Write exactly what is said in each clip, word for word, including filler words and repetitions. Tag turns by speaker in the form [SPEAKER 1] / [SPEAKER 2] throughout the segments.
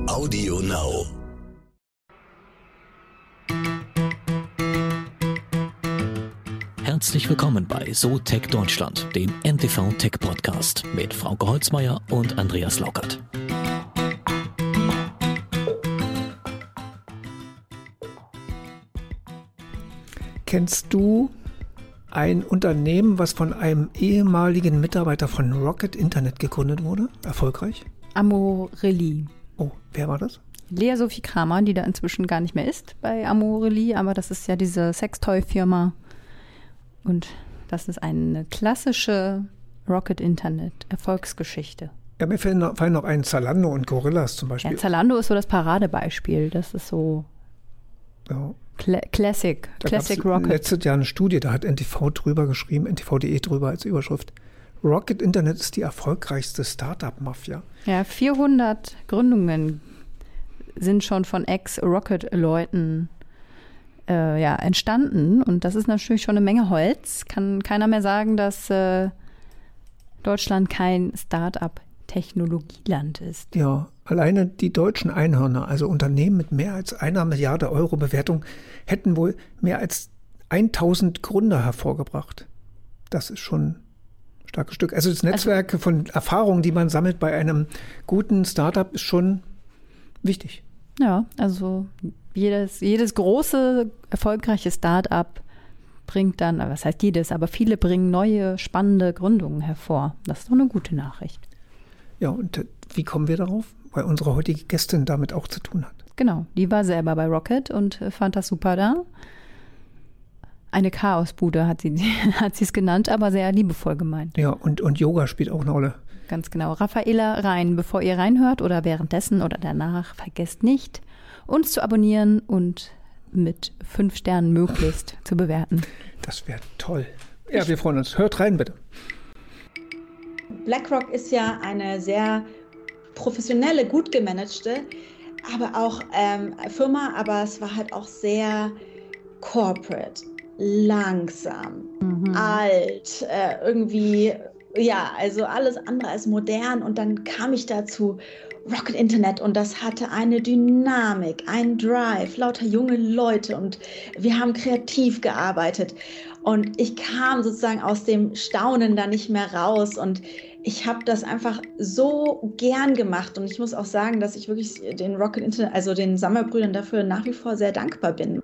[SPEAKER 1] Audio Now. Herzlich willkommen bei So Tech Deutschland, dem N T V Tech Podcast mit Frauke Holzmeier und Andreas Laukert.
[SPEAKER 2] Kennst du ein Unternehmen, was von einem ehemaligen Mitarbeiter von Rocket Internet gegründet wurde? Erfolgreich?
[SPEAKER 3] Amorelie.
[SPEAKER 2] Oh, wer war das?
[SPEAKER 3] Lea Sophie Kramer, die da inzwischen gar nicht mehr ist bei Amorelie, aber das ist ja diese Sextoy-Firma. Und das ist eine klassische Rocket Internet Erfolgsgeschichte.
[SPEAKER 2] Ja, mir fallen noch, fallen noch ein Zalando und Gorillas zum Beispiel.
[SPEAKER 3] Ja, Zalando ist so das Paradebeispiel. Das ist so
[SPEAKER 2] ja.
[SPEAKER 3] Cla- Classic,
[SPEAKER 2] da
[SPEAKER 3] Classic
[SPEAKER 2] Rocket.
[SPEAKER 3] Rocket.
[SPEAKER 2] Letztes Jahr eine Studie, da hat N T V drüber geschrieben, N T V Punkt de drüber als Überschrift. Rocket Internet ist die erfolgreichste Startup-Mafia.
[SPEAKER 3] Ja, vierhundert Gründungen sind schon von Ex-Rocket-Leuten äh, ja, entstanden. Und das ist natürlich schon eine Menge Holz. Kann keiner mehr sagen, dass äh, Deutschland kein Startup-Technologieland ist.
[SPEAKER 2] Ja, alleine die deutschen Einhörner, also Unternehmen mit mehr als einer Milliarde Euro Bewertung, hätten wohl mehr als tausend Gründer hervorgebracht. Das ist schon ein starkes Stück. Also das Netzwerk also, von Erfahrungen, die man sammelt bei einem guten Startup, ist schon wichtig.
[SPEAKER 3] Ja, also jedes, jedes große, erfolgreiche Startup bringt dann, was heißt jedes, aber viele bringen neue, spannende Gründungen hervor. Das ist doch eine gute Nachricht.
[SPEAKER 2] Ja, und wie kommen wir darauf? Weil unsere heutige Gästin damit auch zu tun hat.
[SPEAKER 3] Genau, die war selber bei Rocket und fand das super da. Eine Chaosbude hat sie hat sie es genannt, aber sehr liebevoll gemeint.
[SPEAKER 2] Ja, und, und Yoga spielt auch eine Rolle.
[SPEAKER 3] Ganz genau. Raffaela Rein, bevor ihr reinhört oder währenddessen oder danach, vergesst nicht, uns zu abonnieren und mit fünf Sternen möglichst zu bewerten.
[SPEAKER 2] Das wäre toll. Ja, wir freuen uns. Hört rein, bitte.
[SPEAKER 4] BlackRock ist ja eine sehr professionelle, gut gemanagte, aber auch ähm, Firma, aber es war halt auch sehr corporate, langsam, mhm. alt, äh, irgendwie, ja, also alles andere als modern. Und dann kam ich dazu Rocket Internet und das hatte eine Dynamik, einen Drive, lauter junge Leute und wir haben kreativ gearbeitet. Und ich kam sozusagen aus dem Staunen da nicht mehr raus und ich habe das einfach so gern gemacht und ich muss auch sagen, dass ich wirklich den Rocket Internet, also den Sammerbrüdern dafür nach wie vor sehr dankbar bin.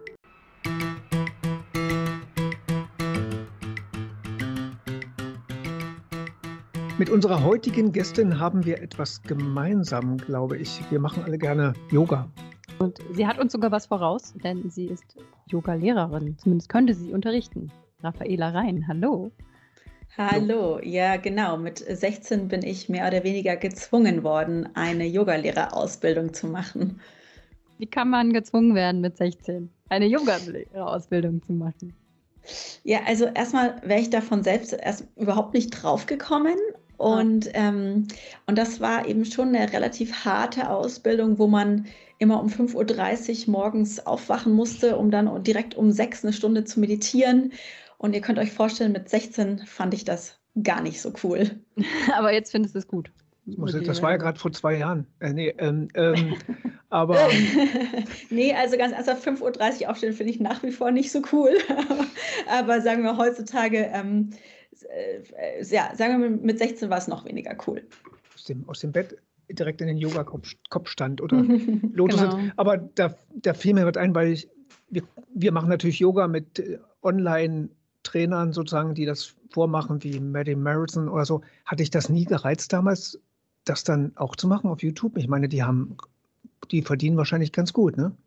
[SPEAKER 2] Mit unserer heutigen Gästin haben wir etwas gemeinsam, glaube ich. Wir machen alle gerne Yoga.
[SPEAKER 5] Und sie hat uns sogar was voraus, denn sie ist Yoga-Lehrerin. Zumindest könnte sie unterrichten. Raffaela Rein, hallo.
[SPEAKER 4] Hallo, ja genau. Mit sechzehn bin ich mehr oder weniger gezwungen worden, eine Yogalehrerausbildung zu machen.
[SPEAKER 5] Wie kann man gezwungen werden mit sechzehn, eine Yogalehrerausbildung zu machen?
[SPEAKER 4] Ja, also erstmal wäre ich davon selbst erst überhaupt nicht drauf gekommen. Und, ah. ähm, und das war eben schon eine relativ harte Ausbildung, wo man immer um fünf Uhr dreißig morgens aufwachen musste, um dann direkt um sechs eine Stunde zu meditieren. Und ihr könnt euch vorstellen, mit sechzehn fand ich das gar nicht so cool.
[SPEAKER 5] Aber jetzt findest du es gut.
[SPEAKER 2] Das war ja gerade vor zwei Jahren. Äh, nee, ähm, ähm, aber.
[SPEAKER 4] nee, also ganz ernsthaft, fünf Uhr dreißig aufstehen finde ich nach wie vor nicht so cool. aber sagen wir heutzutage, ähm, äh, ja, sagen wir mit sechzehn war es noch weniger cool.
[SPEAKER 2] Aus dem, aus dem Bett direkt in den Yoga-Kopfstand oder Lotus.
[SPEAKER 4] Genau.
[SPEAKER 2] Aber da, da fiel mir was ein, weil ich, wir, wir machen natürlich Yoga mit äh, Online-Trainern sozusagen, die das vormachen, wie Maddie Marathon oder so. Hatte ich das nie gereizt damals, das dann auch zu machen auf YouTube? Ich meine, die haben, die verdienen wahrscheinlich ganz gut, ne?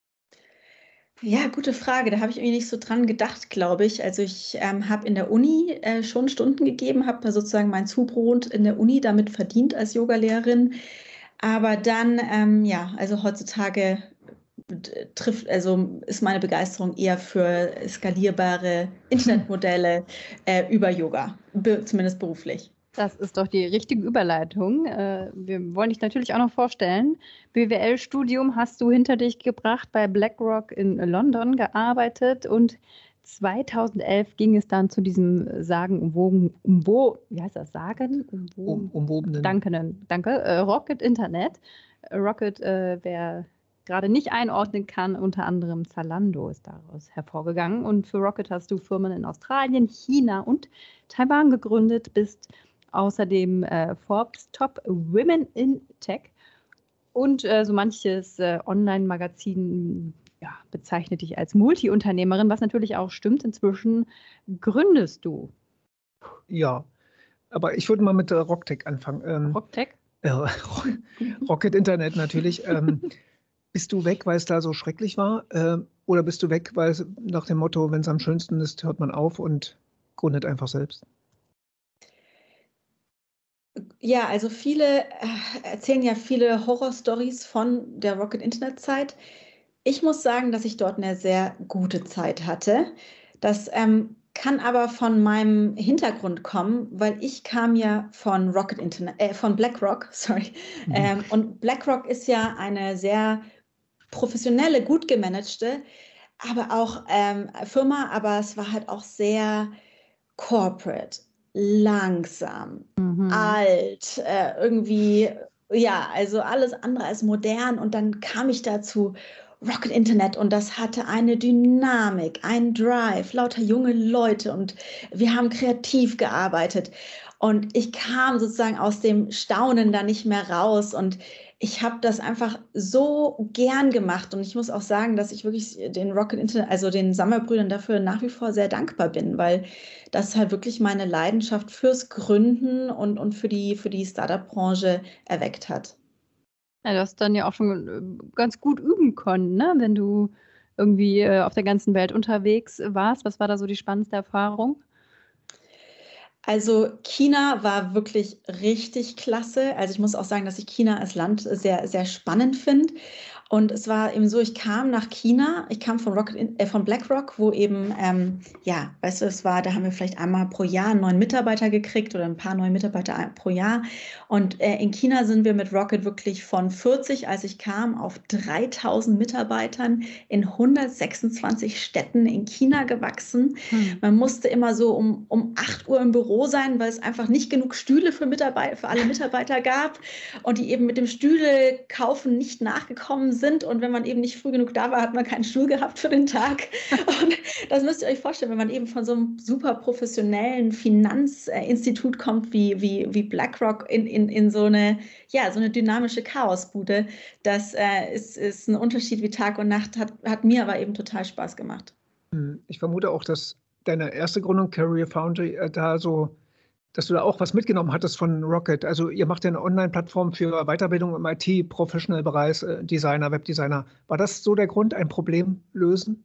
[SPEAKER 4] Ja, gute Frage. Da habe ich irgendwie nicht so dran gedacht, glaube ich. Also ich ähm, habe in der Uni äh, schon Stunden gegeben, habe sozusagen mein Zubrot in der Uni damit verdient als Yogalehrerin. Aber dann, ähm, ja, also heutzutage trifft, also ist meine Begeisterung eher für skalierbare Internetmodelle äh, über Yoga, be- zumindest beruflich.
[SPEAKER 5] Das ist doch die richtige Überleitung. Wir wollen dich natürlich auch noch vorstellen. B W L-Studium hast du hinter dich gebracht, bei BlackRock in London gearbeitet und zweitausendelf ging es dann zu diesem sagenumwogen, umwo, wie heißt das, sagen?
[SPEAKER 2] Um, umwobenen.
[SPEAKER 5] Danke, danke, äh, Rocket Internet. Rocket, äh, wer gerade nicht einordnen kann, unter anderem Zalando ist daraus hervorgegangen. Und für Rocket hast du Firmen in Australien, China und Taiwan gegründet, bist außerdem äh, Forbes Top Women in Tech und äh, so manches äh, Online-Magazin ja, bezeichnet dich als Multiunternehmerin, was natürlich auch stimmt. Inzwischen gründest du.
[SPEAKER 2] Ja, aber ich würde mal mit äh, Rocktech anfangen. Ähm,
[SPEAKER 5] Rocktech?
[SPEAKER 2] Äh, Rocket Internet natürlich. Ähm, bist du weg, weil es da so schrecklich war? Äh, oder bist du weg, weil es nach dem Motto, wenn es am schönsten ist, hört man auf und gründet einfach selbst?
[SPEAKER 4] Ja, also viele äh, erzählen ja viele Horrorstories von der Rocket Internet Zeit. Ich muss sagen, dass ich dort eine sehr gute Zeit hatte. Das ähm, kann aber von meinem Hintergrund kommen, weil ich kam ja von Rocket Internet, äh, von BlackRock, sorry.
[SPEAKER 2] Mhm.
[SPEAKER 4] Ähm, und BlackRock ist ja eine sehr professionelle, gut gemanagte, aber auch ähm, Firma, aber es war halt auch sehr corporate, langsam,
[SPEAKER 5] Mhm.
[SPEAKER 4] alt, äh, irgendwie, ja, also alles andere als modern. Und dann kam ich dazu Rocket Internet und das hatte eine Dynamik, einen Drive, lauter junge Leute und wir haben kreativ gearbeitet. Und ich kam sozusagen aus dem Staunen da nicht mehr raus und ich habe das einfach so gern gemacht und ich muss auch sagen, dass ich wirklich den Rocket Internet, also den Sammer-Brüdern dafür nach wie vor sehr dankbar bin, weil das halt wirklich meine Leidenschaft fürs Gründen und, und für die, für die Startup-Branche erweckt hat.
[SPEAKER 5] Ja, du hast dann ja auch schon äh, ganz gut üben können, ne? Wenn du irgendwie äh, auf der ganzen Welt unterwegs warst. Was war da so die spannendste Erfahrung?
[SPEAKER 4] Also China war wirklich richtig klasse. Also ich muss auch sagen, dass ich China als Land sehr, sehr spannend finde. Und es war eben so, ich kam nach China, ich kam von, Rocket, äh, von BlackRock, wo eben, ähm, ja, weißt du, es war, da haben wir vielleicht einmal pro Jahr einen neuen Mitarbeiter gekriegt oder ein paar neue Mitarbeiter pro Jahr. Und äh, in China sind wir mit Rocket wirklich von vierzig, als ich kam, auf dreitausend Mitarbeitern in hundertsechsundzwanzig Städten in China gewachsen.
[SPEAKER 5] Hm.
[SPEAKER 4] Man musste immer so um, um acht Uhr im Büro sein, weil es einfach nicht genug Stühle für, Mitarbeiter, für alle Mitarbeiter gab und die eben mit dem Stühle kaufen nicht nachgekommen sind. Und wenn man eben nicht früh genug da war, hat man keinen Stuhl gehabt für den Tag. Und das müsst ihr euch vorstellen, wenn man eben von so einem super professionellen Finanzinstitut kommt wie, wie, wie BlackRock in, in, in so eine, ja, so eine dynamische Chaosbude. Das äh, ist, ist ein Unterschied wie Tag und Nacht, hat, hat mir aber eben total Spaß gemacht.
[SPEAKER 2] Ich vermute auch, dass deine erste Gründung, Career Foundry, äh, da so, dass du da auch was mitgenommen hattest von Rocket. Also ihr macht ja eine Online-Plattform für Weiterbildung im I T-Professional-Bereich, äh, Designer, Webdesigner. War das so der Grund, ein Problem lösen?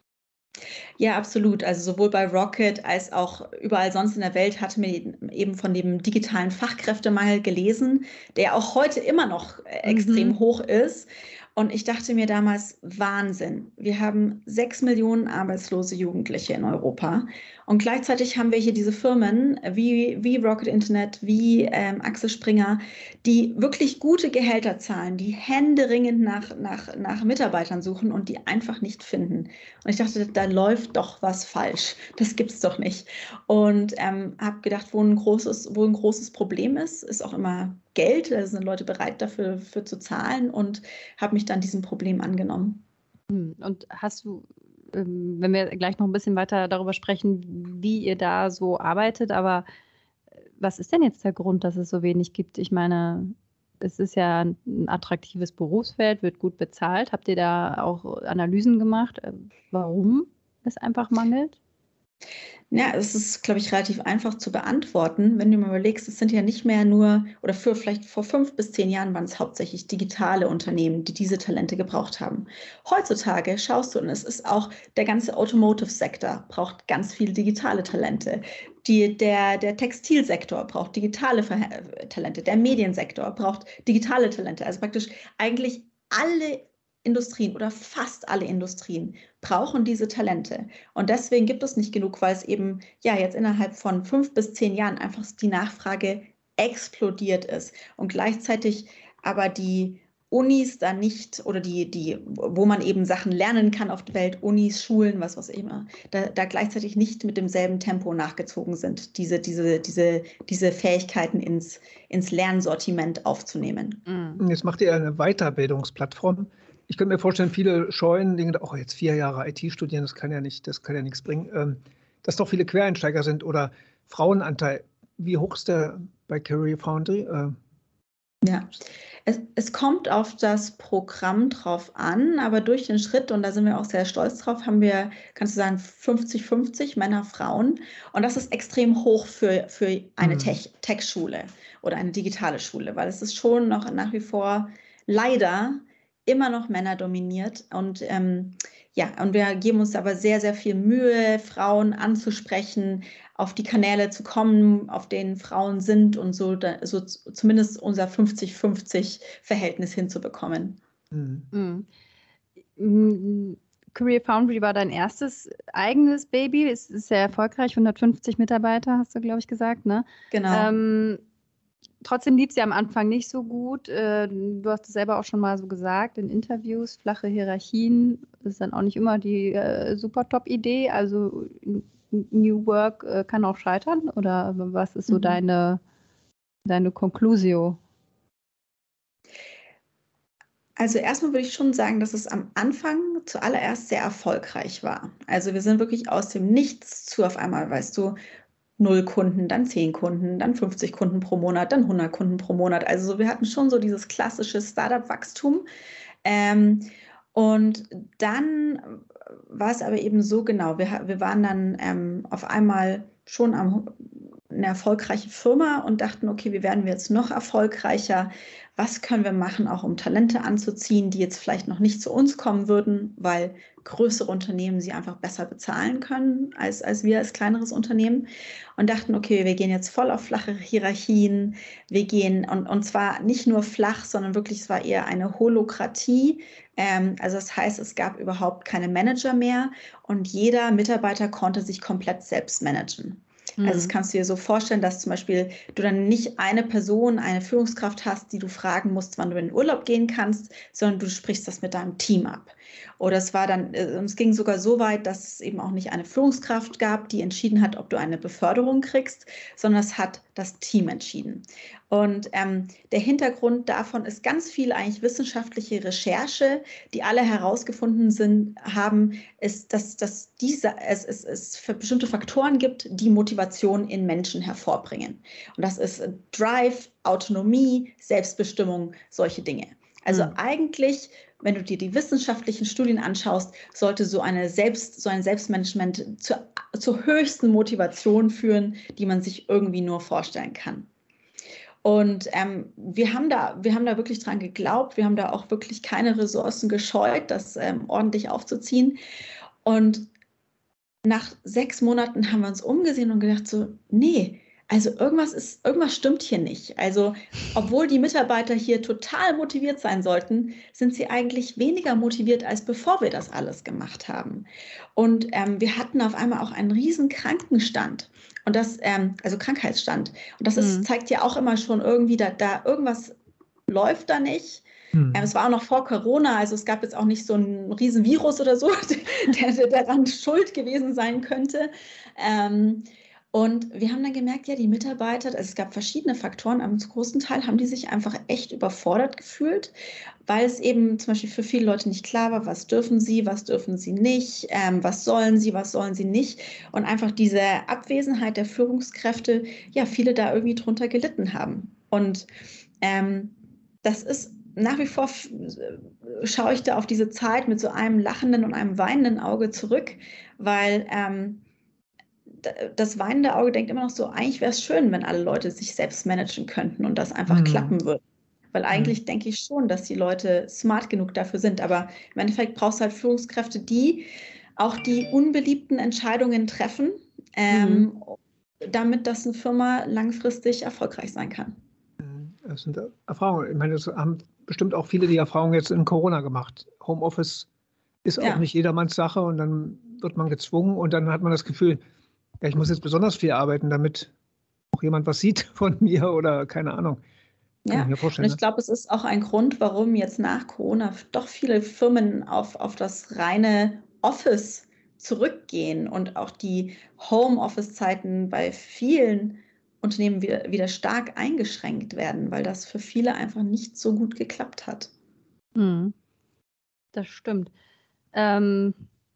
[SPEAKER 4] Ja, absolut. Also sowohl bei Rocket als auch überall sonst in der Welt hatte man eben von dem digitalen Fachkräftemangel gelesen, der auch heute immer noch extrem
[SPEAKER 5] Mhm.
[SPEAKER 4] hoch ist. Und ich dachte mir damals, Wahnsinn. Wir haben sechs Millionen arbeitslose Jugendliche in Europa. Und gleichzeitig haben wir hier diese Firmen wie, wie Rocket Internet, wie ähm, Axel Springer, die wirklich gute Gehälter zahlen, die händeringend nach, nach, nach Mitarbeitern suchen und die einfach nicht finden. Und ich dachte, da läuft doch was falsch. Das gibt's doch nicht. Und ähm, habe gedacht, wo ein großes, wo ein großes Problem ist, ist auch immer Geld. Da sind Leute bereit dafür für zu zahlen und habe mich dann diesem Problem angenommen.
[SPEAKER 5] Hm. Und hast du, ähm, wenn wir gleich noch ein bisschen weiter darüber sprechen, wie ihr da so arbeitet, aber äh, was ist denn jetzt der Grund, dass es so wenig gibt? Ich meine, es ist ja ein attraktives Berufsfeld, wird gut bezahlt. Habt ihr da auch Analysen gemacht, äh, warum es einfach mangelt?
[SPEAKER 4] Ja, es ist, glaube ich, relativ einfach zu beantworten. Wenn du mal überlegst, es sind ja nicht mehr nur, oder für vielleicht vor fünf bis zehn Jahren waren es hauptsächlich digitale Unternehmen, die diese Talente gebraucht haben. Heutzutage schaust du, und es ist auch der ganze Automotive-Sektor braucht ganz viele digitale Talente. Die, der, der Textilsektor braucht digitale Ver- Talente. Der Mediensektor braucht digitale Talente. Also praktisch eigentlich alle Industrien oder fast alle Industrien brauchen diese Talente. Und deswegen gibt es nicht genug, weil es eben ja jetzt innerhalb von fünf bis zehn Jahren einfach die Nachfrage explodiert ist. Und gleichzeitig aber die Unis da nicht oder die, die, wo man eben Sachen lernen kann auf der Welt, Unis, Schulen, was was immer, da, da gleichzeitig nicht mit demselben Tempo nachgezogen sind, diese, diese, diese, diese Fähigkeiten ins, ins Lernsortiment aufzunehmen.
[SPEAKER 2] Mhm. Jetzt macht ihr eine Weiterbildungsplattform. Ich könnte mir vorstellen, viele scheuen, denken, oh, jetzt vier Jahre I T studieren, das kann ja nicht, das kann ja nichts bringen. Ähm, dass doch viele Quereinsteiger sind oder Frauenanteil. Wie hoch ist der bei Career Foundry? Äh,
[SPEAKER 4] Ja, es, es kommt auf das Programm drauf an, aber durch den Schritt, und da sind wir auch sehr stolz drauf, haben wir, kannst du sagen, fünfzig fünfzig Männer, Frauen. Und das ist extrem hoch für, für eine
[SPEAKER 2] Mhm.
[SPEAKER 4] Tech, Tech-Schule oder eine digitale Schule, weil es ist schon noch nach wie vor leider immer noch Männer dominiert. Und ähm, ja, und wir geben uns aber sehr, sehr viel Mühe, Frauen anzusprechen, auf die Kanäle zu kommen, auf denen Frauen sind und so, da, so zumindest unser fünfzig fünfzig Verhältnis hinzubekommen.
[SPEAKER 5] Mhm. Mhm. Career Foundry war dein erstes eigenes Baby. Es ist sehr erfolgreich, hundertfünfzig Mitarbeiter, hast du, glaube ich, gesagt, ne?
[SPEAKER 4] Genau.
[SPEAKER 5] Ähm, trotzdem lief es ja am Anfang nicht so gut. Äh, du hast es selber auch schon mal so gesagt in Interviews, flache Hierarchien ist dann auch nicht immer die äh, super Top-Idee. Also New Work äh, kann auch scheitern, oder was ist so
[SPEAKER 4] Mhm.
[SPEAKER 5] deine, deine Conclusio?
[SPEAKER 4] Also erstmal würde ich schon sagen, dass es am Anfang zuallererst sehr erfolgreich war. Also wir sind wirklich aus dem Nichts zu auf einmal, weißt du, null Kunden, dann zehn Kunden, dann fünfzig Kunden pro Monat, dann hundert Kunden pro Monat. Also so, wir hatten schon so dieses klassische Startup-Wachstum. Ähm, und dann war es aber eben so genau, wir, wir waren dann ähm, auf einmal schon am, eine erfolgreiche Firma und dachten, okay, wie werden wir jetzt noch erfolgreicher? Was können wir machen, auch um Talente anzuziehen, die jetzt vielleicht noch nicht zu uns kommen würden, weil größere Unternehmen sie einfach besser bezahlen können als, als wir als kleineres Unternehmen. Und dachten, okay, wir gehen jetzt voll auf flache Hierarchien. Wir gehen, und, und zwar nicht nur flach, sondern wirklich, es war eher eine Holokratie. Ähm, also das heißt, es gab überhaupt keine Manager mehr und jeder Mitarbeiter konnte sich komplett selbst managen. Also das kannst du dir so vorstellen, dass zum Beispiel du dann nicht eine Person, eine Führungskraft hast, die du fragen musst, wann du in den Urlaub gehen kannst, sondern du sprichst das mit deinem Team ab. Oder es war dann, es ging sogar so weit, dass es eben auch nicht eine Führungskraft gab, die entschieden hat, ob du eine Beförderung kriegst, sondern es hat das Team entschieden. Und ähm, der Hintergrund davon ist ganz viel eigentlich wissenschaftliche Recherche, die alle herausgefunden sind, haben, ist, dass, dass diese, es, es, es für bestimmte Faktoren gibt, die Motivation in Menschen hervorbringen. Und das ist Drive, Autonomie, Selbstbestimmung, solche Dinge. Also mhm. eigentlich, wenn du dir die wissenschaftlichen Studien anschaust, sollte so, eine Selbst, so ein Selbstmanagement zur, zur höchsten Motivation führen, die man sich irgendwie nur vorstellen kann. Und ähm, wir haben da, wir haben da wirklich dran geglaubt, wir haben da auch wirklich keine Ressourcen gescheut, das ähm, ordentlich aufzuziehen. Und nach sechs Monaten haben wir uns umgesehen und gedacht so, nee, also irgendwas ist, irgendwas stimmt hier nicht. Also obwohl die Mitarbeiter hier total motiviert sein sollten, sind sie eigentlich weniger motiviert, als bevor wir das alles gemacht haben. Und ähm, wir hatten auf einmal auch einen riesen Krankenstand. Und das, ähm, also Krankheitsstand. Und das ist, mhm. zeigt ja auch immer schon irgendwie, da, da irgendwas läuft da nicht. Mhm. Ähm, es war auch noch vor Corona, also es gab jetzt auch nicht so ein riesen Virus oder so, der, der daran schuld gewesen sein könnte. Ähm, und wir haben dann gemerkt, ja, die Mitarbeiter, also es gab verschiedene Faktoren, aber zum großen Teil haben die sich einfach echt überfordert gefühlt, weil es eben zum Beispiel für viele Leute nicht klar war, was dürfen sie, was dürfen sie nicht, ähm, was sollen sie, was sollen sie nicht. Und einfach diese Abwesenheit der Führungskräfte, ja, viele da irgendwie drunter gelitten haben. Und ähm, das ist nach wie vor, schaue ich da auf diese Zeit mit so einem lachenden und einem weinenden Auge zurück, weil ähm, das weinende Auge denkt immer noch so, eigentlich wäre es schön, wenn alle Leute sich selbst managen könnten und das einfach mhm. klappen würde. Weil eigentlich mhm. denke ich schon, dass die Leute smart genug dafür sind. Aber im Endeffekt brauchst du halt Führungskräfte, die auch die unbeliebten Entscheidungen treffen, ähm, mhm. damit das eine Firma langfristig erfolgreich sein kann.
[SPEAKER 2] Das sind Erfahrungen. Ich meine, das haben bestimmt auch viele die Erfahrungen jetzt in Corona gemacht. Homeoffice ist auch ja. nicht jedermanns Sache und dann wird man gezwungen und dann hat man das Gefühl, ja, ich muss jetzt besonders viel arbeiten, damit auch jemand was sieht von mir oder keine Ahnung. Kann
[SPEAKER 4] Ja,
[SPEAKER 2] ich mir
[SPEAKER 4] und
[SPEAKER 2] vorstellen.
[SPEAKER 4] ich glaube, es ist auch ein Grund, warum jetzt nach Corona doch viele Firmen auf, auf das reine Office zurückgehen und auch die Homeoffice-Zeiten bei vielen Unternehmen wieder, wieder stark eingeschränkt werden, weil das für viele einfach nicht so gut geklappt hat.
[SPEAKER 5] Mhm. Das stimmt. Ähm,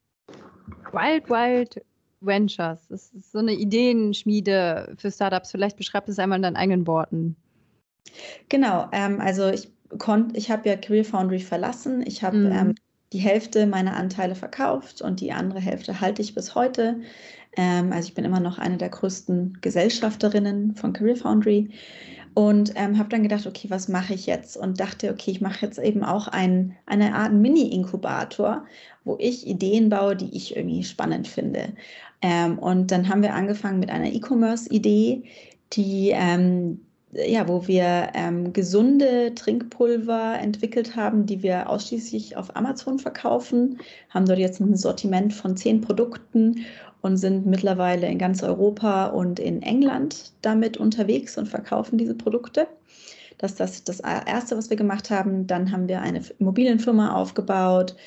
[SPEAKER 5] Wild Wild Ventures, das ist so eine Ideenschmiede für Startups. Vielleicht beschreib es einmal in deinen eigenen Worten.
[SPEAKER 4] Genau, ähm, also ich konnte, ich habe ja Career Foundry verlassen. Ich habe
[SPEAKER 5] Mhm.
[SPEAKER 4] ähm, die Hälfte meiner Anteile verkauft und die andere Hälfte halte ich bis heute. Ähm, also ich bin immer noch eine der größten Gesellschafterinnen von Career Foundry und ähm, habe dann gedacht, okay, was mache ich jetzt? Und dachte, okay, ich mache jetzt eben auch ein, eine Art Mini-Inkubator, wo ich Ideen baue, die ich irgendwie spannend finde. Ähm, und dann haben wir angefangen mit einer E-Commerce-Idee, die ähm, ja, wo wir ähm, gesunde Trinkpulver entwickelt haben, die wir ausschließlich auf Amazon verkaufen, haben dort jetzt ein Sortiment von zehn Produkten und sind mittlerweile in ganz Europa und in England damit unterwegs und verkaufen diese Produkte. Das ist das, das Erste, was wir gemacht haben. Dann haben wir eine Immobilienfirma aufgebaut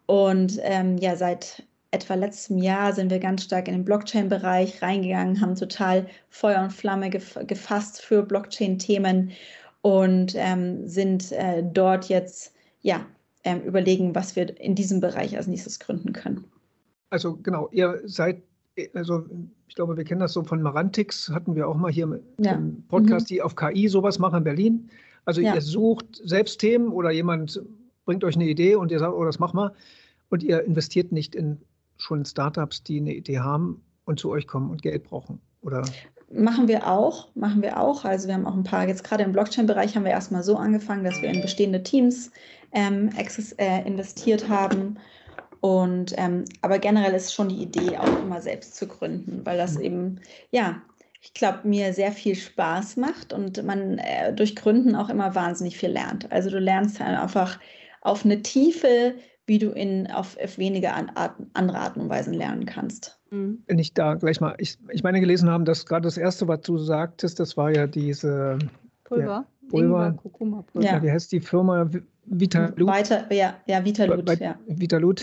[SPEAKER 4] und ähm, ja, seit etwa letztem Jahr sind wir ganz stark in den Blockchain-Bereich reingegangen, haben total Feuer und Flamme gef- gefasst für Blockchain-Themen und ähm, sind äh, dort jetzt ja, ähm, überlegen, was wir in diesem Bereich als nächstes gründen können.
[SPEAKER 2] Also genau, ihr seid, also ich glaube, wir kennen das so von Marantix, hatten wir auch mal hier mit
[SPEAKER 4] Ja.
[SPEAKER 2] dem Podcast,
[SPEAKER 4] Mhm.
[SPEAKER 2] die auf K I sowas machen in Berlin. Also
[SPEAKER 4] Ja.
[SPEAKER 2] ihr sucht selbst Themen oder jemand bringt euch eine Idee und ihr sagt, oh, das mach mal. Und ihr investiert nicht in schon Startups, die eine Idee haben und zu euch kommen und Geld brauchen, oder?
[SPEAKER 4] Machen wir auch, machen wir auch. Also wir haben auch ein paar, jetzt gerade im Blockchain-Bereich haben wir erstmal so angefangen, dass wir in bestehende Teams ähm, access, äh, investiert haben. Und ähm, aber generell ist schon die Idee, auch immer selbst zu gründen, weil das
[SPEAKER 2] Mhm.
[SPEAKER 4] eben, ja, ich glaube, mir sehr viel Spaß macht und man äh, durch Gründen auch immer wahnsinnig viel lernt. Also du lernst halt einfach auf eine Tiefe, wie du in auf, auf wenige an, Arten, andere Arten und Weisen lernen kannst.
[SPEAKER 5] Mhm.
[SPEAKER 2] Wenn ich da gleich mal, ich, ich meine gelesen haben, dass gerade das Erste, was du sagtest, das war ja diese
[SPEAKER 5] Pulver,
[SPEAKER 2] ja,
[SPEAKER 5] Ingwer,
[SPEAKER 2] Pulver.
[SPEAKER 5] Kurkuma-Pulver.
[SPEAKER 4] Ja.
[SPEAKER 2] Ja, wie heißt die Firma? Vitalut?
[SPEAKER 4] Weiter, ja, ja, Vitalut,
[SPEAKER 2] Bei-
[SPEAKER 4] ja.
[SPEAKER 2] Vitalut.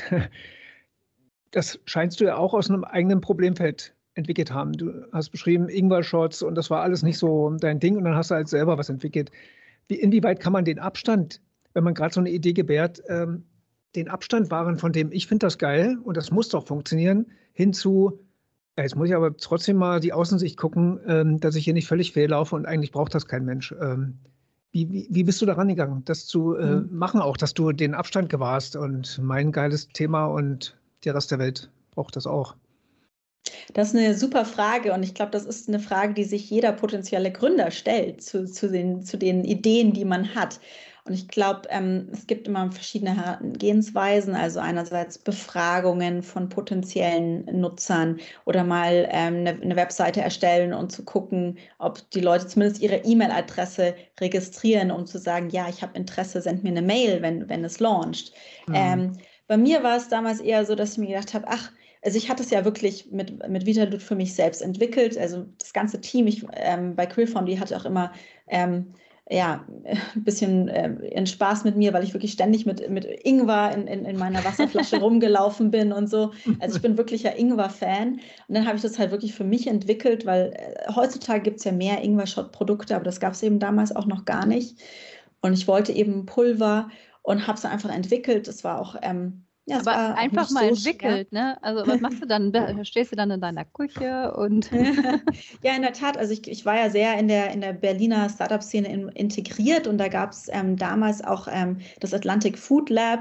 [SPEAKER 2] Das scheinst du ja auch aus einem eigenen Problemfeld entwickelt haben. Du hast beschrieben Ingwer-Shots und das war alles nicht so dein Ding und dann hast du halt selber was entwickelt. Wie, inwieweit kann man den Abstand, wenn man gerade so eine Idee gebärt, ähm, den Abstand wahren, von dem ich finde das geil und das muss doch funktionieren, hin zu, ja, jetzt muss ich aber trotzdem mal die Außensicht gucken, ähm, dass ich hier nicht völlig fehllaufe und eigentlich braucht das kein Mensch. Ähm, wie, wie, wie bist du da rangegangen, das zu äh,
[SPEAKER 4] Mhm.
[SPEAKER 2] machen auch, dass du den Abstand gewahrst und mein geiles Thema und der Rest der Welt braucht das auch?
[SPEAKER 4] Das ist eine super Frage und ich glaube, das ist eine Frage, die sich jeder potenzielle Gründer stellt zu, zu, den, zu den Ideen, die man hat. Und ich glaube, ähm, es gibt immer verschiedene Herangehensweisen, also einerseits Befragungen von potenziellen Nutzern oder mal ähm, eine, eine Webseite erstellen und zu gucken, ob die Leute zumindest ihre E-Mail-Adresse registrieren, um zu sagen, ja, ich habe Interesse, send mir eine Mail, wenn, wenn es launcht.
[SPEAKER 2] Mhm.
[SPEAKER 4] Ähm, bei mir war es damals eher so, dass ich mir gedacht habe, ach, also ich hatte es ja wirklich mit, mit Vitalut für mich selbst entwickelt. Also das ganze Team, ich ähm, bei Career Foundry hatte auch immer ähm, ja, ein bisschen äh, Spaß mit mir, weil ich wirklich ständig mit, mit Ingwer in, in, in meiner Wasserflasche rumgelaufen bin und so. Also ich bin wirklicher Ingwer-Fan. Und dann habe ich das halt wirklich für mich entwickelt, weil äh, heutzutage gibt es ja mehr Ingwer-Shot-Produkte, aber das gab es eben damals auch noch gar nicht. Und ich wollte eben Pulver und habe es dann einfach entwickelt. Das war auch ähm, ja, es
[SPEAKER 5] Aber
[SPEAKER 4] war auch
[SPEAKER 5] einfach
[SPEAKER 4] nicht
[SPEAKER 5] mal
[SPEAKER 4] so
[SPEAKER 5] entwickelt, ne? Also was machst du dann? Da stehst du dann in deiner Küche und
[SPEAKER 4] Ja, in der Tat. Also ich, ich war ja sehr in der, in der Berliner Startup-Szene in, integriert und da gab es ähm, damals auch ähm, das Atlantic Food Lab.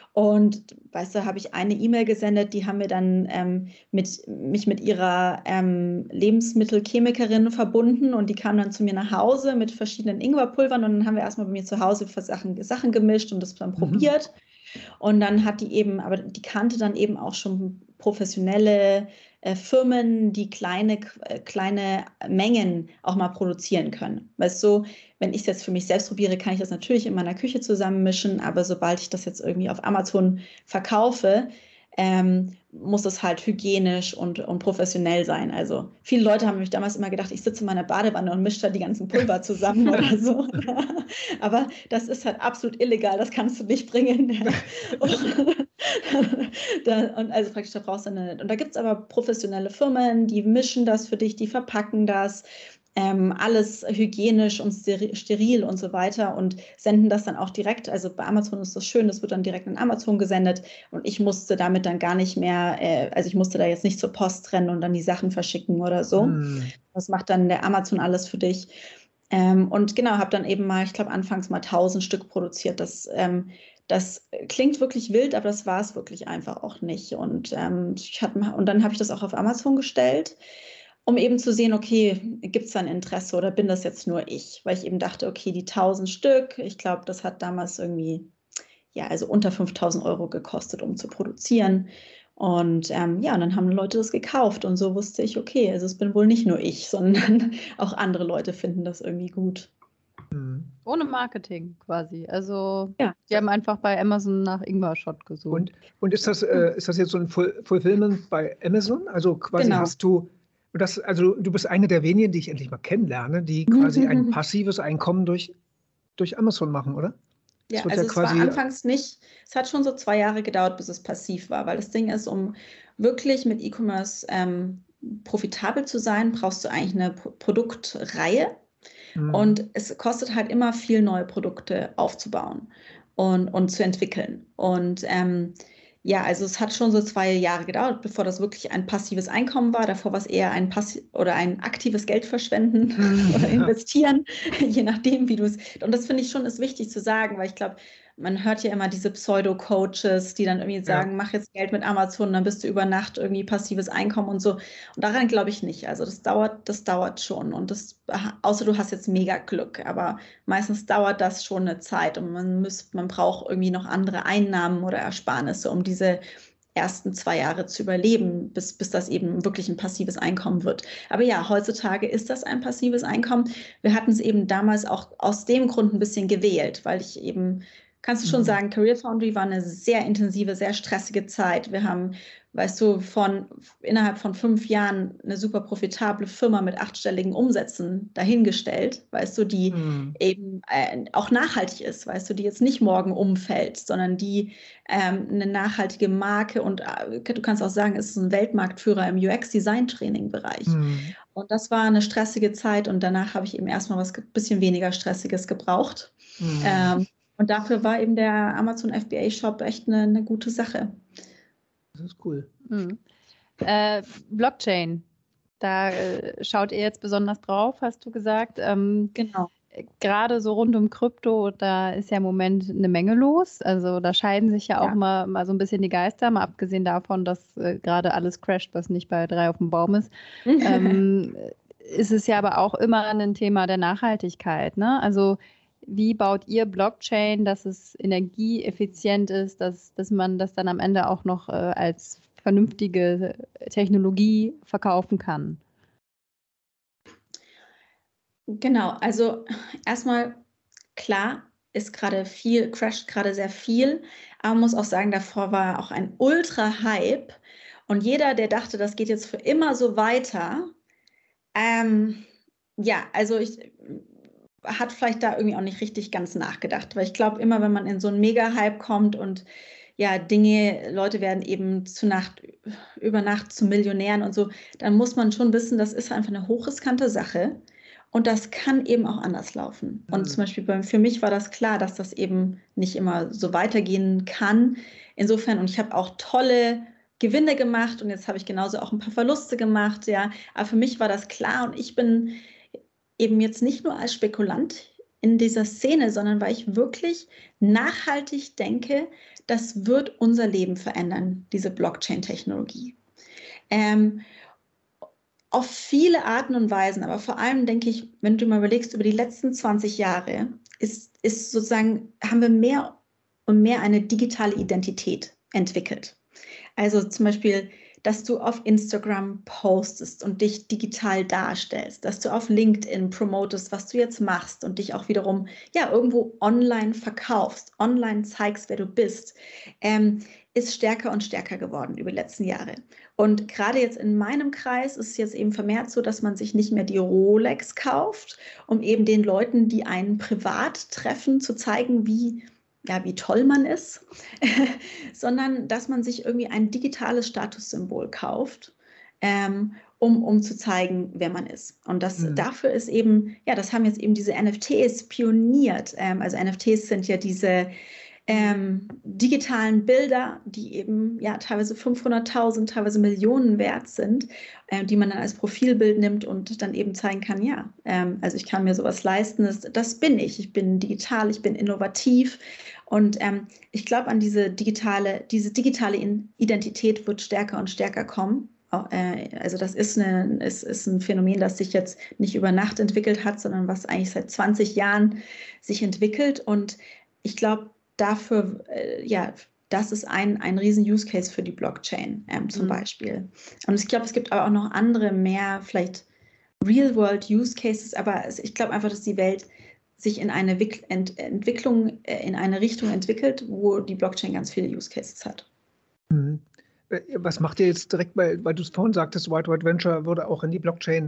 [SPEAKER 4] Und weißt du, habe ich eine E-Mail gesendet, die haben mir dann ähm, mit, mich mit ihrer ähm, Lebensmittelchemikerin verbunden und die kam dann zu mir nach Hause mit verschiedenen Ingwerpulvern und dann haben wir erstmal bei mir zu Hause Sachen, Sachen gemischt und das dann
[SPEAKER 2] Mhm.
[SPEAKER 4] probiert. Und dann hat die eben, aber die kannte dann eben auch schon professionelle äh, Firmen, die kleine, äh, kleine Mengen auch mal produzieren können. Weißt du, wenn ich es jetzt für mich selbst probiere, kann ich das natürlich in meiner Küche zusammenmischen, aber sobald ich das jetzt irgendwie auf Amazon verkaufe, ähm, muss es halt hygienisch und, und professionell sein. Also viele Leute haben mich damals immer gedacht, ich sitze in meiner Badewanne und mische da die ganzen Pulver zusammen oder so. Aber das ist halt absolut illegal, das kannst du nicht bringen. und, da, und also praktisch, da brauchst du eine, und da gibt es aber professionelle Firmen, die mischen das für dich, die verpacken das. Ähm, alles hygienisch und steril und so weiter und senden das dann auch direkt. Also bei Amazon ist das schön, das wird dann direkt an Amazon gesendet und ich musste damit dann gar nicht mehr, äh, also ich musste da jetzt nicht zur Post rennen und dann die Sachen verschicken oder so. Hm. Das macht dann der Amazon alles für dich. Ähm, und genau, habe dann eben mal, ich glaube anfangs mal tausend Stück produziert. Das, ähm, das klingt wirklich wild, aber das war es wirklich einfach auch nicht. Und, ähm, ich hatte, und dann habe ich das auch auf Amazon gestellt, um eben zu sehen, okay, gibt es da ein Interesse oder bin das jetzt nur ich? Weil ich eben dachte, okay, die tausend Stück, ich glaube, das hat damals irgendwie, ja, also unter fünftausend Euro gekostet, um zu produzieren. Und ähm, ja, und dann haben Leute das gekauft und so wusste ich, okay, also es bin wohl nicht nur ich, sondern auch andere Leute finden das irgendwie gut.
[SPEAKER 5] Ohne Marketing quasi. Also
[SPEAKER 4] ja.
[SPEAKER 5] Die haben einfach bei Amazon nach Ingwer-Shot gesucht.
[SPEAKER 2] Und, und ist, das, äh, ist das jetzt so ein Full Fulfillment bei Amazon? Also quasi genau. hast du Das, also du bist eine der wenigen, die ich endlich mal kennenlerne, die quasi ein passives Einkommen durch, durch Amazon machen, oder?
[SPEAKER 4] Ja, also ja es war anfangs nicht, es hat schon so zwei Jahre gedauert, bis es passiv war, weil das Ding ist, um wirklich mit E-Commerce ähm, profitabel zu sein, brauchst du eigentlich eine P- Produktreihe mhm. und es kostet halt immer viel, neue Produkte aufzubauen und, und zu entwickeln. Und ähm, ja, also es hat schon so zwei Jahre gedauert, bevor das wirklich ein passives Einkommen war. Davor war es eher ein passi- oder ein aktives Geldverschwenden oder investieren, je nachdem, wie du es. Und das finde ich schon ist wichtig zu sagen, weil ich glaube, man hört ja immer diese Pseudo-Coaches, die dann irgendwie sagen, ja. mach jetzt Geld mit Amazon, dann bist du über Nacht irgendwie passives Einkommen und so. Und daran glaube ich nicht. Also das dauert, das dauert schon. Und das, außer du hast jetzt mega Glück, aber meistens dauert das schon eine Zeit und man muss, man braucht irgendwie noch andere Einnahmen oder Ersparnisse, um diese ersten zwei Jahre zu überleben, bis, bis das eben wirklich ein passives Einkommen wird. Aber ja, heutzutage ist das ein passives Einkommen. Wir hatten es eben damals auch aus dem Grund ein bisschen gewählt, weil ich eben kannst du schon mhm. sagen, Career Foundry war eine sehr intensive, sehr stressige Zeit. Wir haben, weißt du, von innerhalb von fünf Jahren eine super profitable Firma mit achtstelligen Umsätzen dahingestellt, weißt du, die mhm. eben äh, auch nachhaltig ist, weißt du, die jetzt nicht morgen umfällt, sondern die ähm, eine nachhaltige Marke und äh, du kannst auch sagen, es ist ein Weltmarktführer im U X-Design-Training-Bereich. Mhm. Und das war eine stressige Zeit und danach habe ich eben erstmal was ein bisschen weniger Stressiges gebraucht. Mhm. Ähm, Und dafür war eben der Amazon F B A Shop echt eine, eine gute Sache.
[SPEAKER 2] Das ist cool.
[SPEAKER 5] Mhm. Äh, Blockchain, da äh, schaut ihr jetzt besonders drauf, hast du gesagt. Ähm,
[SPEAKER 4] genau.
[SPEAKER 5] Gerade so rund um Krypto, da ist ja im Moment eine Menge los. Also da scheiden sich ja auch ja. Mal, mal so ein bisschen die Geister, mal abgesehen davon, dass äh, gerade alles crasht, was nicht bei drei auf dem Baum ist. ähm, ist es ja aber auch immer ein Thema der Nachhaltigkeit, ne? Also wie baut ihr Blockchain, dass es energieeffizient ist, dass, dass man das dann am Ende auch noch äh, als vernünftige Technologie verkaufen kann?
[SPEAKER 4] Genau, also erstmal klar, ist gerade viel, crasht gerade sehr viel, aber man muss auch sagen, davor war auch ein Ultra-Hype und jeder, der dachte, das geht jetzt für immer so weiter, ähm, ja, also ich hat vielleicht da irgendwie auch nicht richtig ganz nachgedacht, weil ich glaube immer, wenn man in so einen Mega-Hype kommt und ja, Dinge, Leute werden eben zu Nacht, über Nacht zu Millionären und so, dann muss man schon wissen, das ist einfach eine hochriskante Sache und das kann eben auch anders laufen. Mhm. Und zum Beispiel bei, für mich war das klar, dass das eben nicht immer so weitergehen kann. Insofern, und ich habe auch tolle Gewinne gemacht und jetzt habe ich genauso auch ein paar Verluste gemacht, ja, aber für mich war das klar und ich bin eben jetzt nicht nur als Spekulant in dieser Szene, sondern weil ich wirklich nachhaltig denke, das wird unser Leben verändern, diese Blockchain-Technologie. Ähm, auf viele Arten und Weisen, aber vor allem denke ich, wenn du mal überlegst, über die letzten zwanzig Jahre ist, ist sozusagen, haben wir mehr und mehr eine digitale Identität entwickelt. Also zum Beispiel dass du auf Instagram postest und dich digital darstellst, dass du auf LinkedIn promotest, was du jetzt machst und dich auch wiederum ja irgendwo online verkaufst, online zeigst, wer du bist, ähm, ist stärker und stärker geworden über die letzten Jahre. Und gerade jetzt in meinem Kreis ist es jetzt eben vermehrt so, dass man sich nicht mehr die Rolex kauft, um eben den Leuten, die einen privat treffen, zu zeigen, wie, ja, wie toll man ist, sondern dass man sich irgendwie ein digitales Statussymbol kauft, ähm, um, um zu zeigen, wer man ist. Und das, mhm. dafür ist eben, ja, das haben jetzt eben diese N F Ts pioniert. Ähm, also N F Ts sind ja diese Ähm, digitalen Bilder, die eben ja teilweise fünfhunderttausend, teilweise Millionen wert sind, äh, die man dann als Profilbild nimmt und dann eben zeigen kann, ja, ähm, also ich kann mir sowas leisten, das, das bin ich, ich bin digital, ich bin innovativ und ähm, ich glaube an diese digitale, diese digitale Identität wird stärker und stärker kommen. Also das ist, eine, ist, ist ein Phänomen, das sich jetzt nicht über Nacht entwickelt hat, sondern was eigentlich seit zwanzig Jahren sich entwickelt und ich glaube, dafür, äh, ja, das ist ein, ein riesen Use Case für die Blockchain ähm, zum mhm. Beispiel. Und ich glaube, es gibt aber auch noch andere, mehr vielleicht Real-World Use Cases, aber ich glaube einfach, dass die Welt sich in eine Ent Entwicklung, äh, in eine Richtung entwickelt, wo die Blockchain ganz viele Use Cases hat.
[SPEAKER 2] Mhm. Was macht ihr jetzt direkt, weil, weil du es vorhin sagtest, White White Venture würde auch in die Blockchain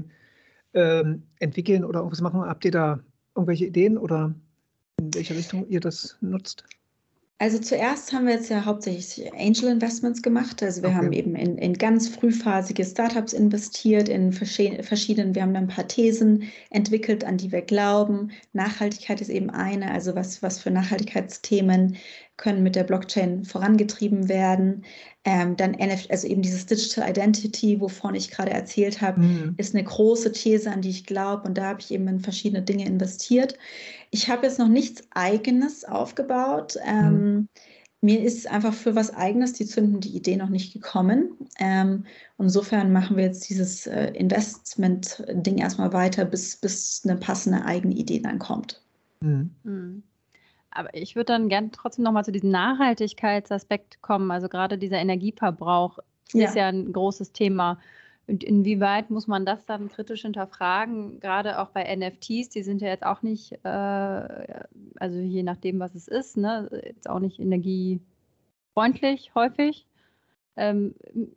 [SPEAKER 2] ähm, entwickeln oder irgendwas machen? Habt ihr da irgendwelche Ideen oder in welche Richtung ihr das nutzt?
[SPEAKER 4] Also zuerst haben wir jetzt ja hauptsächlich Angel Investments gemacht. Also wir okay. haben eben in, in ganz frühphasige Startups investiert, in verschiedenen, wir haben ein paar Thesen entwickelt, an die wir glauben. Nachhaltigkeit ist eben eine, also was, was für Nachhaltigkeitsthemen können mit der Blockchain vorangetrieben werden. Ähm, dann N F T, also eben dieses Digital Identity, wovon ich gerade erzählt habe, mhm. ist eine große These, an die ich glaube. Und da habe ich eben in verschiedene Dinge investiert. Ich habe jetzt noch nichts Eigenes aufgebaut. Ähm, mhm. Mir ist einfach für was Eigenes die zündende Idee noch nicht gekommen. Ähm, insofern machen wir jetzt dieses äh, Investment-Ding erstmal weiter, bis, bis eine passende eigene Idee dann kommt.
[SPEAKER 5] Mhm. Mhm. Aber ich würde dann gerne trotzdem nochmal zu diesem Nachhaltigkeitsaspekt kommen. Also gerade dieser Energieverbrauch ja. ist ja ein großes Thema. Und inwieweit muss man das dann kritisch hinterfragen? Gerade auch bei N F Ts, die sind ja jetzt auch nicht, äh, also je nachdem, was es ist, ne, jetzt auch nicht energiefreundlich häufig. Ähm,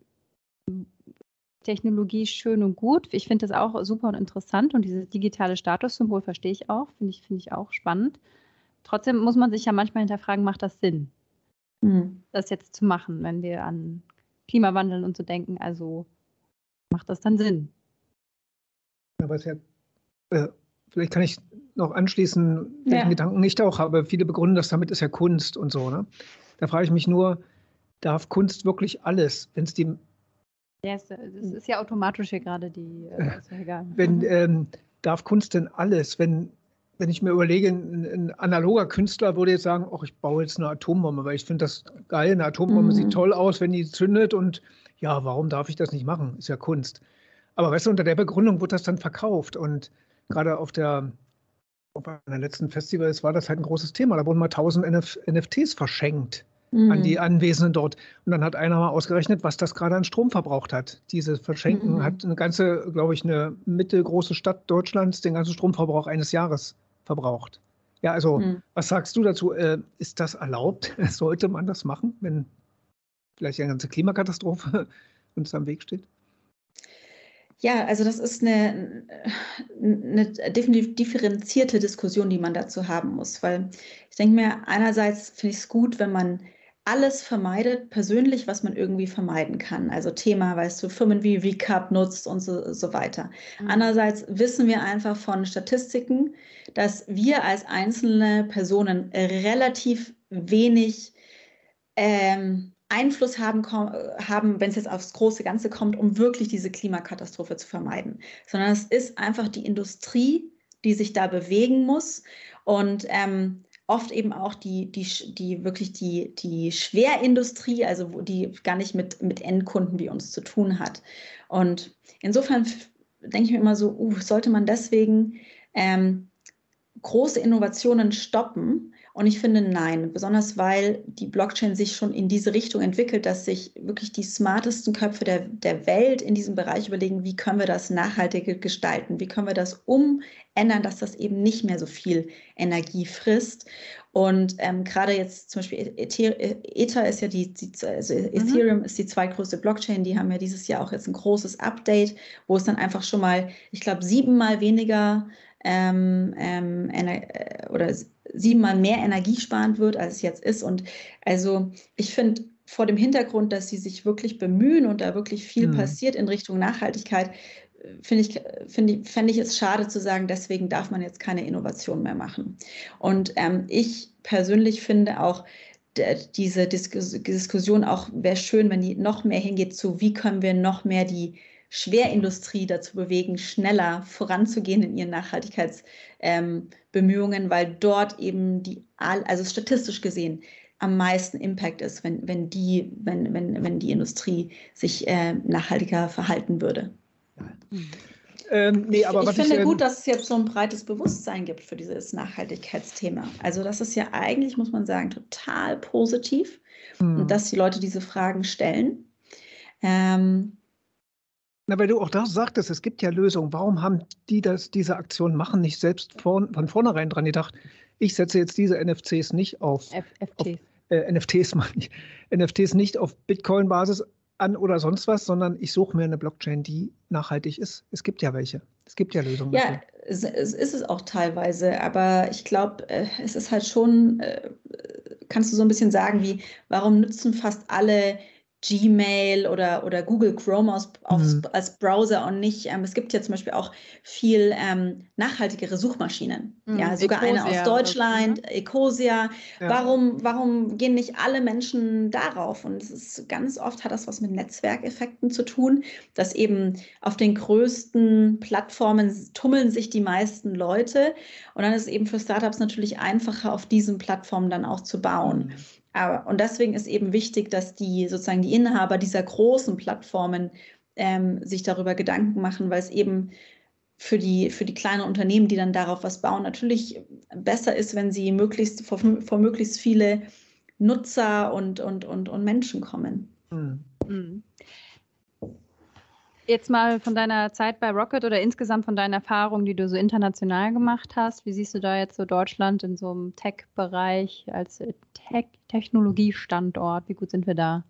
[SPEAKER 5] Technologie schön und gut. Ich finde das auch super und interessant und dieses digitale Statussymbol verstehe ich auch, finde ich, finde ich auch spannend. Trotzdem muss man sich ja manchmal hinterfragen, macht das Sinn, mhm. das jetzt zu machen, wenn wir an Klimawandel und so denken, also macht das dann Sinn?
[SPEAKER 2] Aber es ja, äh, vielleicht kann ich noch anschließen, welchen ja. Gedanken ich da auch habe. Viele begründen das damit, ist ja Kunst und so. Ne? Da frage ich mich nur, darf Kunst wirklich alles, wenn es die...
[SPEAKER 5] Ja, das ist ja automatisch hier gerade die... Äh, ist ja egal.
[SPEAKER 2] Wenn, ähm, darf Kunst denn alles, wenn... Wenn ich mir überlege, ein, ein analoger Künstler würde jetzt sagen, ach, ich baue jetzt eine Atombombe, weil ich finde das geil, eine Atombombe mhm. sieht toll aus, wenn die zündet und ja, warum darf ich das nicht machen? Ist ja Kunst. Aber weißt du, unter der Begründung wird das dann verkauft und gerade auf der, auf einer letzten Festivals war das halt ein großes Thema. Da wurden mal tausend N F Ts verschenkt mhm. an die Anwesenden dort und dann hat einer mal ausgerechnet, was das gerade an Strom verbraucht hat. Dieses Verschenken mhm. hat eine ganze, glaube ich, eine mittelgroße Stadt Deutschlands den ganzen Stromverbrauch eines Jahres verbraucht. Ja, also hm. was sagst du dazu? Äh, ist das erlaubt? Sollte man das machen, wenn vielleicht eine ganze Klimakatastrophe uns am Weg steht?
[SPEAKER 4] Ja, also das ist eine, eine definitiv differenzierte Diskussion, die man dazu haben muss, weil ich denke mir, einerseits finde ich es gut, wenn man alles vermeidet, persönlich, was man irgendwie vermeiden kann. Also Thema, weißt du, Firmen wie Recap nutzt und so, so weiter. Mhm. Andererseits wissen wir einfach von Statistiken, dass wir als einzelne Personen relativ wenig ähm, Einfluss haben, haben wenn es jetzt aufs große Ganze kommt, um wirklich diese Klimakatastrophe zu vermeiden. Sondern es ist einfach die Industrie, die sich da bewegen muss und ähm, oft eben auch die, die, die wirklich die, die Schwerindustrie, also wo die gar nicht mit, mit Endkunden wie uns zu tun hat. Und insofern denke ich mir immer so, uh, sollte man deswegen ähm, große Innovationen stoppen Und ich finde, nein, besonders weil die Blockchain sich schon in diese Richtung entwickelt, dass sich wirklich die smartesten Köpfe der, der Welt in diesem Bereich überlegen, wie können wir das nachhaltig gestalten, wie können wir das umändern, dass das eben nicht mehr so viel Energie frisst. Und ähm, gerade jetzt zum Beispiel Ether, Ether ist ja die, die also Ethereum mhm. ist die zweitgrößte Blockchain, die haben ja dieses Jahr auch jetzt ein großes Update, wo es dann einfach schon mal, ich glaube, siebenmal weniger ähm, ähm, oder siebenmal mehr energiesparend wird, als es jetzt ist. Und also ich finde, vor dem Hintergrund, dass sie sich wirklich bemühen und da wirklich viel mhm. passiert in Richtung Nachhaltigkeit, finde ich, finde ich, fände ich es schade zu sagen, deswegen darf man jetzt keine Innovation mehr machen. Und ähm, ich persönlich finde auch, der, diese Diskus- Diskussion auch wäre schön, wenn die noch mehr hingeht zu, wie können wir noch mehr die Schwerindustrie dazu bewegen, schneller voranzugehen in ihren Nachhaltigkeitsbemühungen, ähm, weil dort eben die, also statistisch gesehen, am meisten Impact ist, wenn, wenn, die, wenn, wenn, wenn die Industrie sich äh, nachhaltiger verhalten würde.
[SPEAKER 2] Ähm, nee, aber
[SPEAKER 4] ich
[SPEAKER 2] was
[SPEAKER 4] finde
[SPEAKER 2] ich,
[SPEAKER 4] gut, dass es jetzt so ein breites Bewusstsein gibt für dieses Nachhaltigkeitsthema. Also das ist ja eigentlich, muss man sagen, total positiv, hm. dass die Leute diese Fragen stellen. Ähm,
[SPEAKER 2] Na, weil du auch da sagtest, es gibt ja Lösungen. Warum haben die das, diese Aktion machen, nicht selbst von, von vornherein dran gedacht, ich setze jetzt diese N F Cs nicht auf,
[SPEAKER 5] F F Ts.
[SPEAKER 2] auf äh, N F Ts, meine ich, N F Ts nicht auf Bitcoin-Basis an oder sonst was, sondern ich suche mir eine Blockchain, die nachhaltig ist. Es gibt ja welche. Es gibt ja Lösungen.
[SPEAKER 4] Ja,
[SPEAKER 2] dafür.
[SPEAKER 4] es, es ist es auch teilweise, aber ich glaube, es ist halt schon, kannst du so ein bisschen sagen, wie, warum nutzen fast alle Gmail oder, oder Google Chrome aus, aus, mhm. als Browser und nicht, ähm, es gibt ja zum Beispiel auch viel ähm, nachhaltigere Suchmaschinen, mhm. ja, sogar Ecosia eine aus Deutschland, oder? Ecosia, ja. warum, warum gehen nicht alle Menschen darauf? Und es ist ganz oft, hat das was mit Netzwerkeffekten zu tun, dass eben auf den größten Plattformen tummeln sich die meisten Leute und dann ist es eben für Startups natürlich einfacher, auf diesen Plattformen dann auch zu bauen. Mhm. Aber, und deswegen ist eben wichtig, dass die sozusagen die Inhaber dieser großen Plattformen ähm, sich darüber Gedanken machen, weil es eben für die, für die kleinen Unternehmen, die dann darauf was bauen, natürlich besser ist, wenn sie möglichst vor, vor möglichst viele Nutzer und, und, und, und Menschen kommen.
[SPEAKER 5] Mhm. Jetzt mal von deiner Zeit bei Rocket oder insgesamt von deinen Erfahrungen, die du so international gemacht hast. Wie siehst du da jetzt so Deutschland in so einem Tech-Bereich als Tech- Technologiestandort? Wie gut sind wir da?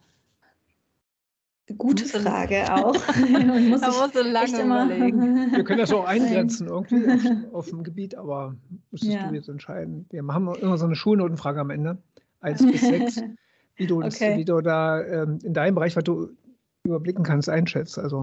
[SPEAKER 4] Gute Frage auch. Man muss,
[SPEAKER 5] muss so lange überlegen.
[SPEAKER 2] Wir können das auch eingrenzen irgendwie auf, auf dem Gebiet, aber müsstest ja. du jetzt entscheiden. Wir haben immer so eine Schulnotenfrage am Ende, eins bis sechs, wie du, das, okay. wie du da ähm, in deinem Bereich, was du überblicken kannst, einschätzt. Also.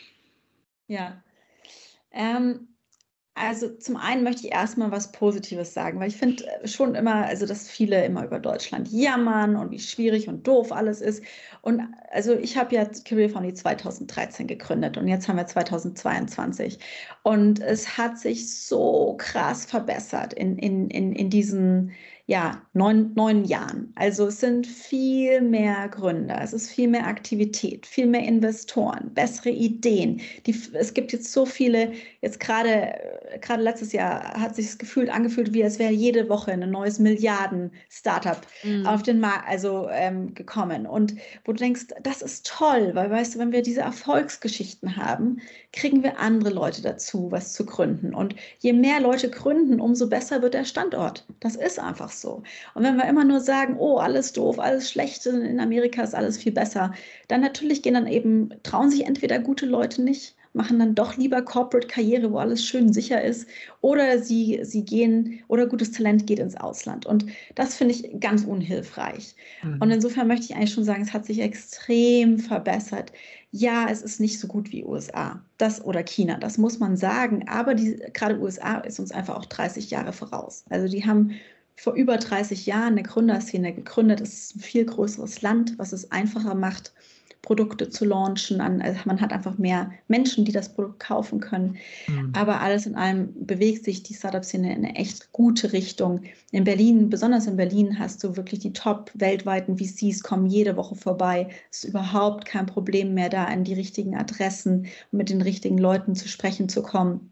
[SPEAKER 4] Ja, ähm, also zum einen möchte ich erstmal was Positives sagen, weil ich finde schon immer, also dass viele immer über Deutschland jammern und wie schwierig und doof alles ist. Und also ich habe ja CareerFoundry zweitausenddreizehn gegründet und jetzt haben wir zweitausendzweiundzwanzig. Und es hat sich so krass verbessert in, in, in, in diesen ja, neun, neun Jahren. Also es sind viel mehr Gründer, es ist viel mehr Aktivität, viel mehr Investoren, bessere Ideen. Die, es gibt jetzt so viele, jetzt gerade gerade letztes Jahr hat sich das gefühlt angefühlt, wie als wäre jede Woche ein neues Milliarden-Startup mhm. auf den Markt also, ähm, gekommen. Und wo du denkst, das ist toll, weil weißt du, wenn wir diese Erfolgsgeschichten haben, kriegen wir andere Leute dazu, was zu gründen. Und je mehr Leute gründen, umso besser wird der Standort. Das ist einfach so. Und wenn wir immer nur sagen, oh, alles doof, alles schlecht, in Amerika ist alles viel besser, dann natürlich gehen dann eben, trauen sich entweder gute Leute nicht, machen dann doch lieber Corporate-Karriere, wo alles schön sicher ist, oder sie, sie gehen, oder gutes Talent geht ins Ausland. Und das finde ich ganz unhilfreich. Mhm. Und insofern möchte ich eigentlich schon sagen, es hat sich extrem verbessert. Ja, es ist nicht so gut wie U S A das, oder China, das muss man sagen, aber die, gerade U S A ist uns einfach auch dreißig Jahre voraus. Also die haben vor über dreißig Jahren eine Gründerszene gegründet. Es ist ein viel größeres Land, was es einfacher macht, Produkte zu launchen. Also man hat einfach mehr Menschen, die das Produkt kaufen können. Mhm. Aber alles in allem bewegt sich die Startup-Szene in eine echt gute Richtung. In Berlin, besonders in Berlin, hast du wirklich die top weltweiten V Cs, kommen jede Woche vorbei. Es ist überhaupt kein Problem mehr, da an die richtigen Adressen und mit den richtigen Leuten zu sprechen zu kommen.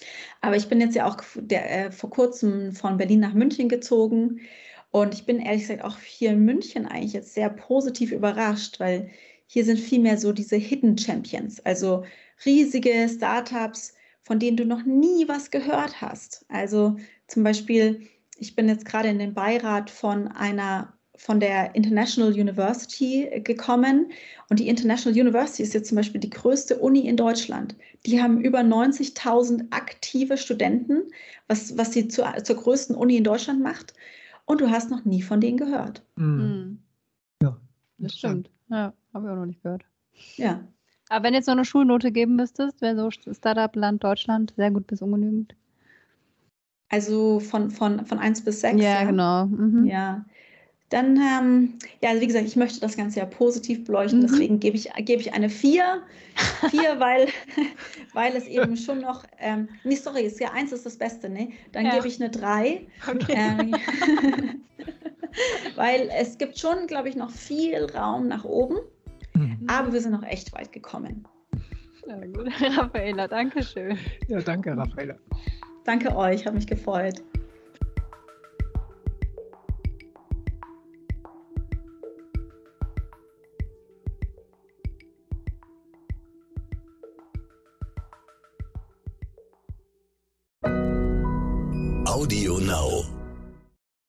[SPEAKER 4] Aber ich bin jetzt ja auch der, äh, vor kurzem von Berlin nach München gezogen und ich bin ehrlich gesagt auch hier in München eigentlich jetzt sehr positiv überrascht, weil hier sind viel mehr so diese Hidden Champions, also riesige Startups, von denen du noch nie was gehört hast. Also zum Beispiel, ich bin jetzt gerade in den Beirat von einer von der International University gekommen und die International University ist jetzt zum Beispiel die größte Uni in Deutschland. Die haben über neunzigtausend aktive Studenten, was, was sie zur, zur größten Uni in Deutschland macht und du hast noch nie von denen gehört.
[SPEAKER 5] Mhm.
[SPEAKER 2] Ja,
[SPEAKER 5] Das stimmt. Ja, habe ich auch noch nicht gehört.
[SPEAKER 4] Ja.
[SPEAKER 5] Aber wenn du jetzt noch eine Schulnote geben müsstest, wäre so Startup-Land Deutschland sehr gut bis ungenügend.
[SPEAKER 4] Also von, von, von eins bis sechs.
[SPEAKER 5] Ja,
[SPEAKER 4] ja?
[SPEAKER 5] genau. Mhm.
[SPEAKER 4] Ja. Dann, ähm, ja, also wie gesagt, ich möchte das Ganze ja positiv beleuchten,
[SPEAKER 5] Mhm.
[SPEAKER 4] deswegen gebe ich, gebe ich eine vier. vier, weil, weil es eben schon noch, ähm, nee, sorry, ist ja eins ist das Beste, ne? Dann
[SPEAKER 5] Ja.
[SPEAKER 4] gebe ich eine drei.
[SPEAKER 5] Okay.
[SPEAKER 4] Ähm, weil es gibt schon, glaube ich, noch viel Raum nach oben,
[SPEAKER 2] Mhm.
[SPEAKER 4] aber wir sind noch echt weit gekommen.
[SPEAKER 5] Ja, gut. Raffaela, danke schön.
[SPEAKER 2] Ja, danke, Raffaela.
[SPEAKER 4] Danke euch, hat mich gefreut.
[SPEAKER 6] Audio Now.